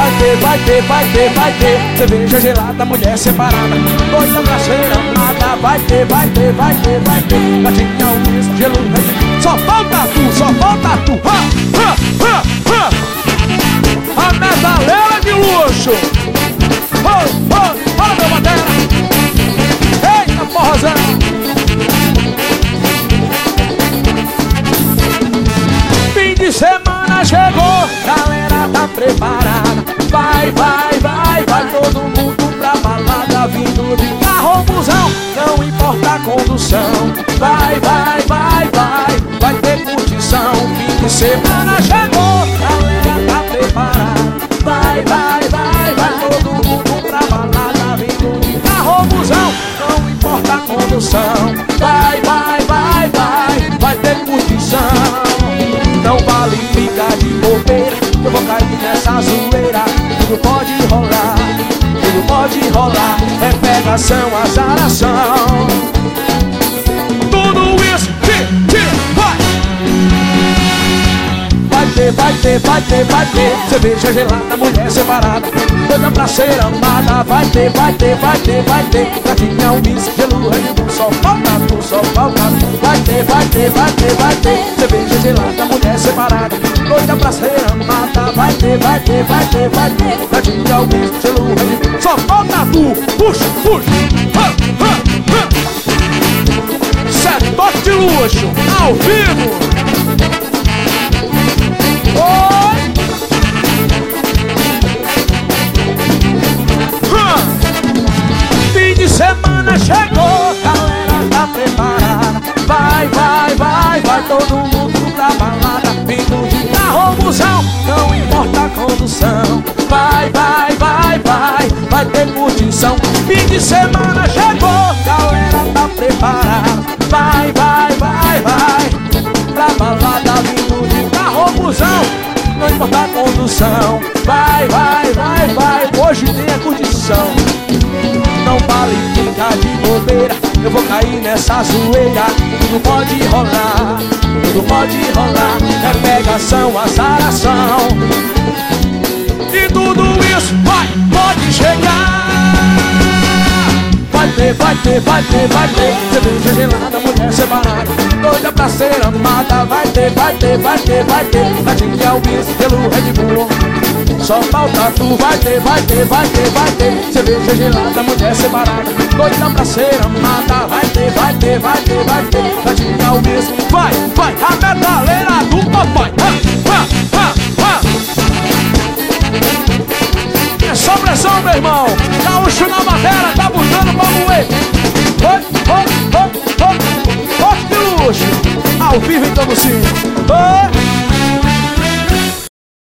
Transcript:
vai ter cerveja gelada, mulher separada, doida pra ser amada. Vai ter gatinha, uísque, gelo, só falta tu, a metaleira de luxo. Fala meu batera, eita porrozão. Fim de semana chegou, galera tá preparada. Vai todo mundo pra balada, vindo de carro, busão, não importa a condução. Vai ter curtição. Fim de semana chegou, galera tá preparada. Vai todo mundo pra balada, vindo de carro, busão, não importa a condução. Vai ter curtição. Não vale ficar de bobeira, eu vou cair nessa zoeira. Tudo pode rolar, é pegação, azaração. Tudo isso, vai ter cerveja gelada, mulher separada, doida pra ser amada. Vai ter gatinha, uísque, gelo, Red Bull, só falta tu. Vai ter cerveja gelada, mulher separada, doida pra ser amada. Vai ter gatinha, uísque, gelo, Red Bull, só falta tu. Puxa, Setor de luxo, ao vivo. Fim de semana chegou, galera tá preparada. Vai todo mundo pra balada, vindo de carro, busão, não importa a condução. Vai ter curtição. Fim de semana chegou, galera tá preparada. Vai pra balada, vindo de carro, busão, não importa a condução. Vai, hoje tem a curtição. Não vale ficar de bobeira, eu vou cair nessa zoeira. Tudo pode rolar, é pegação, azaração. E tudo isso pode chegar. Vai ter cerveja gelada, mulher separada, doida pra ser amada. Vai ter gatinha, uísque, gelo, Red Bull, só falta tu. Vai ter cerveja gelada, mulher separada, doida pra ser amada. Vai ter gatinha, uísque, vai, a metaleira do papai. É só pressão, meu irmão. Gaúcho na madeira, tá botando pra moer. De luxo, ao vivo então sim.